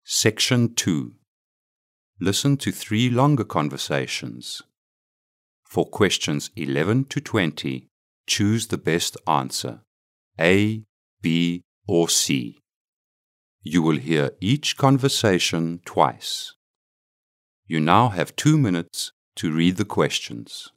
Section 2. Listen to 3 longer conversations. For questions 11 to 20, choose the best answer, A, B, or C. You will hear each conversation twice. You now have 2 minutes to read the questions.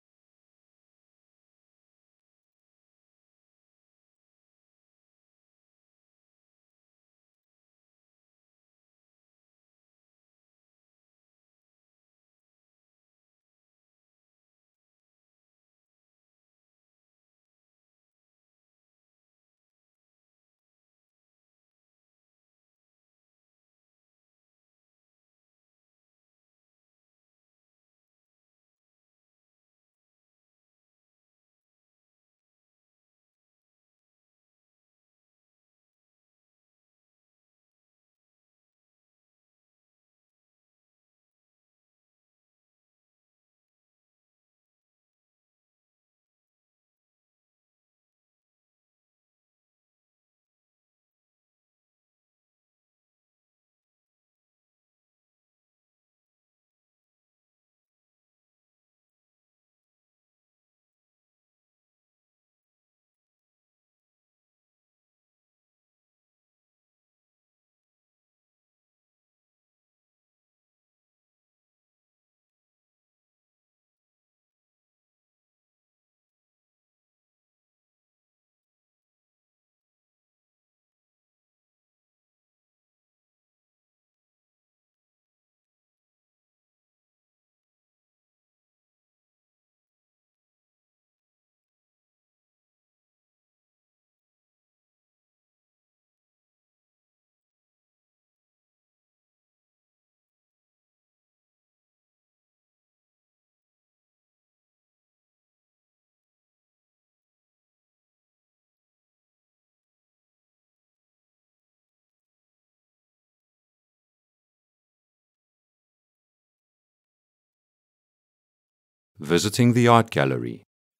Visiting the art gallery.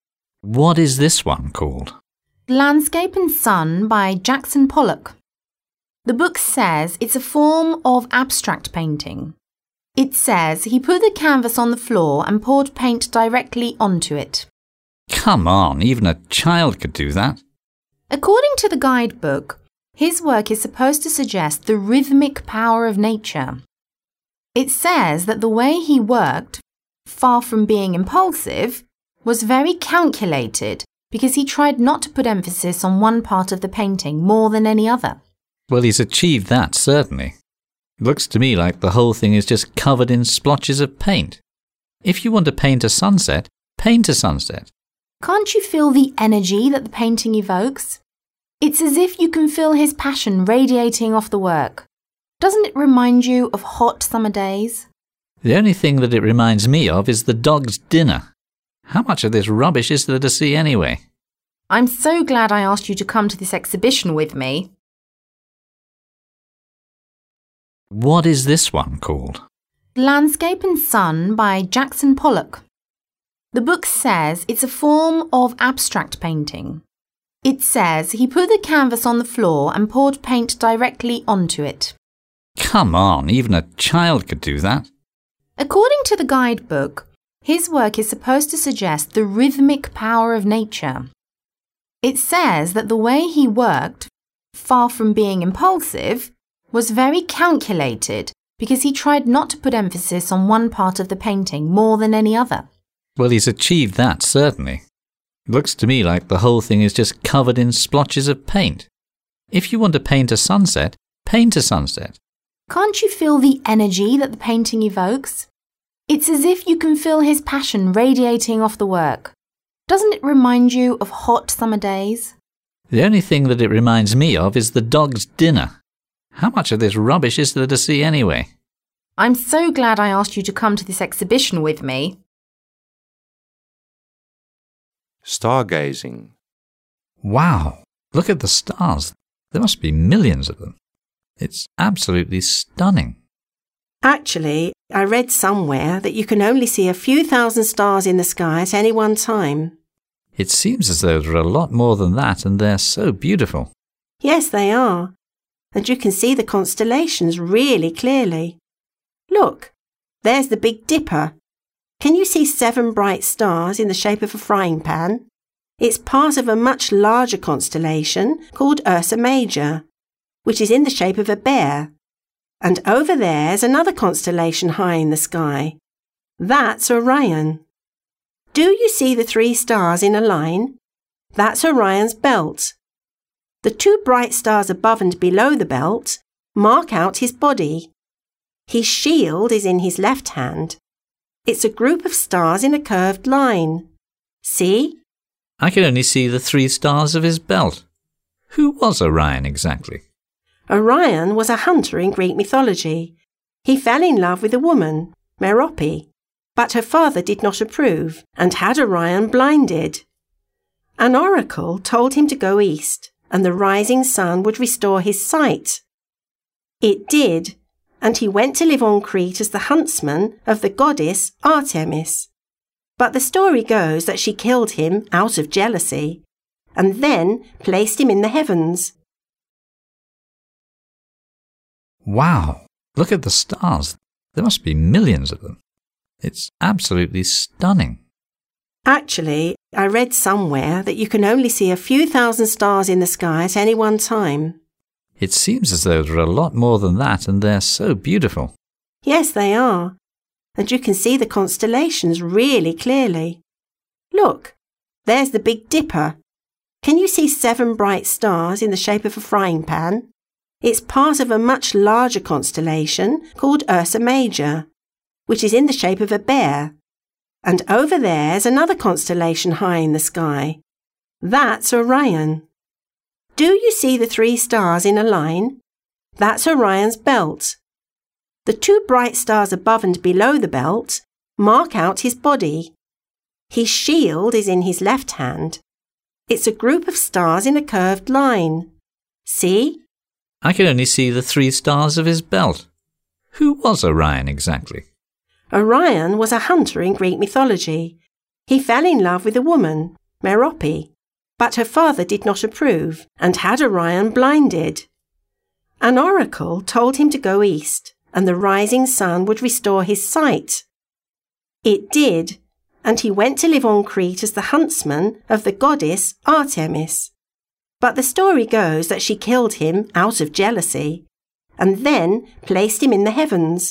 What is this one called? Landscape and Sun by Jackson Pollock. The book says it's a form of abstract painting. It says he put the canvas on the floor and poured paint directly onto it. Come on, even a child could do that. According to the guidebook, his work is supposed to suggest the rhythmic power of nature. It says that the way he worked, far from being impulsive, was very calculated because he tried not to put emphasis on one part of the painting more than any other. Well, he's achieved that, certainly. Looks to me like the whole thing is just covered in splotches of paint. If you want to paint a sunset, paint a sunset. Can't you feel the energy that the painting evokes? It's as if you can feel his passion radiating off the work. Doesn't it remind you of hot summer days? The only thing that it reminds me of is the dog's dinner. How much of this rubbish is there to see anyway? I'm so glad I asked you to come to this exhibition with me. What is this one called? Landscape and Sun by Jackson Pollock. The book says it's a form of abstract painting. It says he put the canvas on the floor and poured paint directly onto it. Come on, even a child could do that. According to the guidebook, his work is supposed to suggest the rhythmic power of nature. It says that the way he worked, far from being impulsive, was very calculated because he tried not to put emphasis on one part of the painting more than any other. Well, he's achieved that, certainly. Looks to me like the whole thing is just covered in splotches of paint. If you want to paint a sunset, paint a sunset. Can't you feel the energy that the painting evokes? It's as if you can feel his passion radiating off the work. Doesn't it remind you of hot summer days? The only thing that it reminds me of is the dog's dinner. How much of this rubbish is there to see anyway? I'm so glad I asked you to come to this exhibition with me. Stargazing. Wow, look at the stars. There must be millions of them. It's absolutely stunning. Actually, I read somewhere that you can only see a few thousand stars in the sky at any one time. It seems as though there are a lot more than that, and they're so beautiful. Yes, they are. and you can see the constellations really clearly. Look, there's the Big Dipper. Can you see 7 bright stars in the shape of a frying pan? It's part of a much larger constellation called Ursa Major, which is in the shape of a bear. And over there's another constellation high in the sky. That's Orion. Do you see the 3 stars in a line? That's Orion's belt. The 2 bright stars above and below the belt mark out his body. His shield is in his left hand. It's a group of stars in a curved line. See? I can only see the 3 stars of his belt. Who was Orion exactly? Orion was a hunter in Greek mythology. He fell in love with a woman, Merope, but her father did not approve and had Orion blinded. An oracle told him to go east, and the rising sun would restore his sight. It did, and he went to live on Crete as the huntsman of the goddess Artemis. But the story goes that she killed him out of jealousy, and then placed him in the heavens. Wow, look at the stars. There must be millions of them. It's absolutely stunning. Actually, I read somewhere that you can only see a few thousand stars in the sky at any one time. It seems as though there are a lot more than that, and they're so beautiful. Yes, they are. And you can see the constellations really clearly. Look, there's the Big Dipper. Can you see 7 bright stars in the shape of a frying pan? It's part of a much larger constellation called Ursa Major, which is in the shape of a bear. And over there's another constellation high in the sky. That's Orion. Do you see the 3 stars in a line? That's Orion's belt. The 2 bright stars above and below the belt mark out his body. His shield is in his left hand. It's a group of stars in a curved line. See? I can only see the 3 stars of his belt. Who was Orion exactly? Orion was a hunter in Greek mythology. He fell in love with a woman, Merope, but her father did not approve and had Orion blinded. An oracle told him to go east, and the rising sun would restore his sight. It did, and he went to live on Crete as the huntsman of the goddess Artemis. But the story goes that she killed him out of jealousy, and then placed him in the heavens.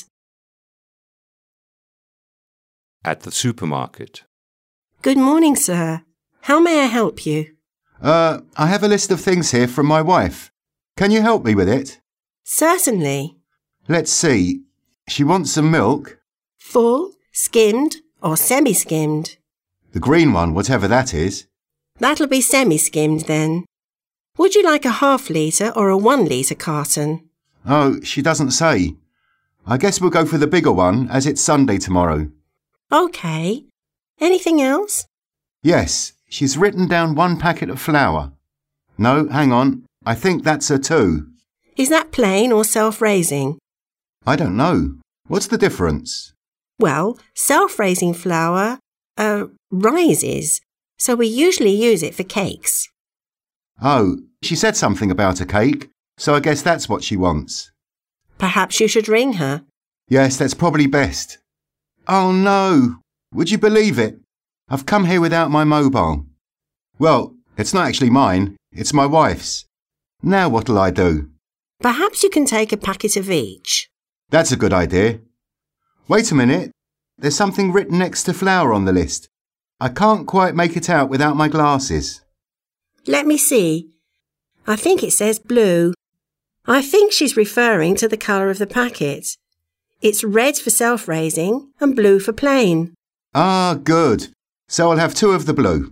At the supermarket. Good morning, sir. How may I help you? I have a list of things here from my wife. Can you help me with it? Certainly. Let's see. She wants some milk. Full, skimmed, or semi-skimmed? The green one, whatever that is. That'll be semi-skimmed then. Would you like a half-litre or a 1-litre carton? Oh, she doesn't say. I guess we'll go for the bigger one, as it's Sunday tomorrow. OK. Anything else? Yes, she's written down 1 packet of flour. No, hang on. I think that's a 2. Is that plain or self-raising? I don't know. What's the difference? Well, self-raising flour rises, so we usually use it for cakes. Oh, she said something about a cake, so I guess that's what she wants. Perhaps you should ring her. Yes, that's probably best. Oh no! Would you believe it? I've come here without my mobile. Well, it's not actually mine, it's my wife's. Now what'll I do? Perhaps you can take a packet of each. That's a good idea. Wait a minute. There's something written next to flour on the list. I can't quite make it out without my glasses. Let me see. I think it says blue. I think she's referring to the colour of the packet. It's red for self-raising and blue for plain. Ah, good. So I'll have 2 of the blue.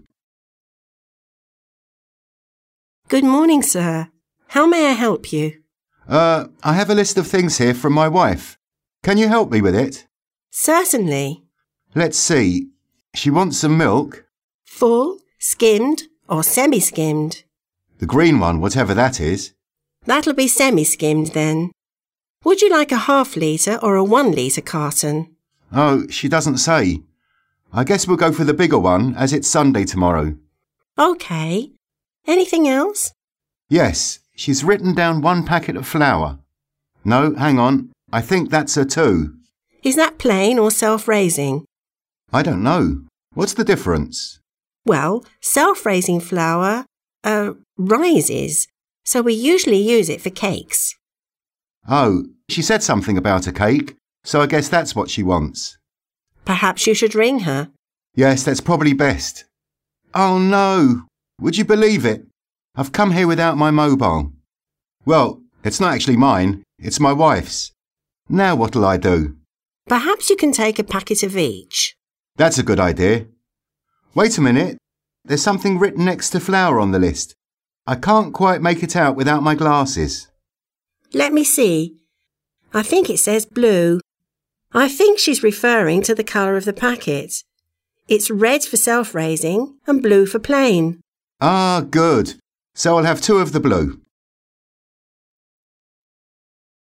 Good morning, sir. How may I help you? I have a list of things here from my wife. Can you help me with it? Certainly. Let's see. She wants some milk. Full, skimmed, or semi-skimmed? The green one, whatever that is. That'll be semi-skimmed then. Would you like a half-litre or a 1-litre carton? Oh, she doesn't say. I guess we'll go for the bigger one, as it's Sunday tomorrow. OK. Anything else? Yes, She's written down 1 packet of flour. No, hang on. I think that's a 2. Is that plain or self-raising? I don't know. What's the difference? Well, self-raising flour rises, so we usually use it for cakes. Oh, she said something about a cake, so I guess that's what she wants. Perhaps you should ring her. Yes, that's probably best. Oh no! Would you believe it? I've come here without my mobile. Well, it's not actually mine, it's my wife's. Now what'll I do? Perhaps you can take a packet of each. That's a good idea. Wait a minute. There's something written next to flour on the list. I can't quite make it out without my glasses. Let me see. I think it says blue. I think she's referring to the colour of the packet. It's red for self-raising and blue for plain. Ah, good. So I'll have 2 of the blue.